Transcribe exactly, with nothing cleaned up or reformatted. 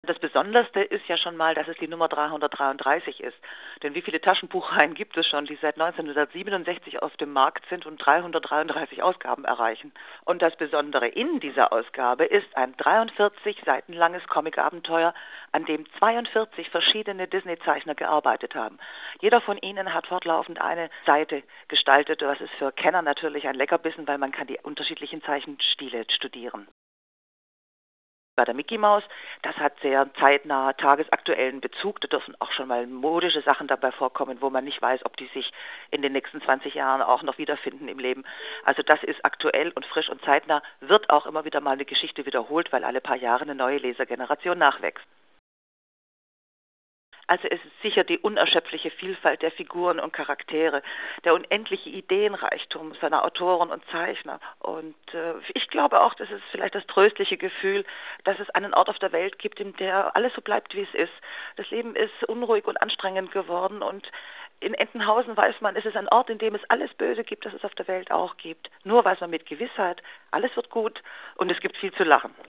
Das Besonderste ist ja schon mal, dass es die Nummer dreihundertdreiunddreißig ist. Denn wie viele Taschenbuchreihen gibt es schon, die seit neunzehnhundertsiebenundsechzig auf dem Markt sind und dreihundertdreiunddreißig Ausgaben erreichen? Und das Besondere in dieser Ausgabe ist ein dreiundvierzig Seiten langes Comicabenteuer, an dem zweiundvierzig verschiedene Disney-Zeichner gearbeitet haben. Jeder von ihnen hat fortlaufend eine Seite gestaltet. Das ist für Kenner natürlich ein Leckerbissen, weil man kann die unterschiedlichen Zeichenstile studieren. Bei der Mickey Maus, das hat sehr zeitnah tagesaktuellen Bezug. Da dürfen auch schon mal modische Sachen dabei vorkommen, wo man nicht weiß, ob die sich in den nächsten zwanzig Jahren auch noch wiederfinden im Leben. Also das ist aktuell und frisch und zeitnah, wird auch immer wieder mal eine Geschichte wiederholt, weil alle paar Jahre eine neue Lesergeneration nachwächst. Also es ist sicher die unerschöpfliche Vielfalt der Figuren und Charaktere, der unendliche Ideenreichtum seiner Autoren und Zeichner. Und äh, ich glaube auch, das ist vielleicht das tröstliche Gefühl, dass es einen Ort auf der Welt gibt, in der alles so bleibt, wie es ist. Das Leben ist unruhig und anstrengend geworden und in Entenhausen weiß man, es ist ein Ort, in dem es alles Böse gibt, das es auf der Welt auch gibt. Nur weiß man mit Gewissheit, alles wird gut und es gibt viel zu lachen.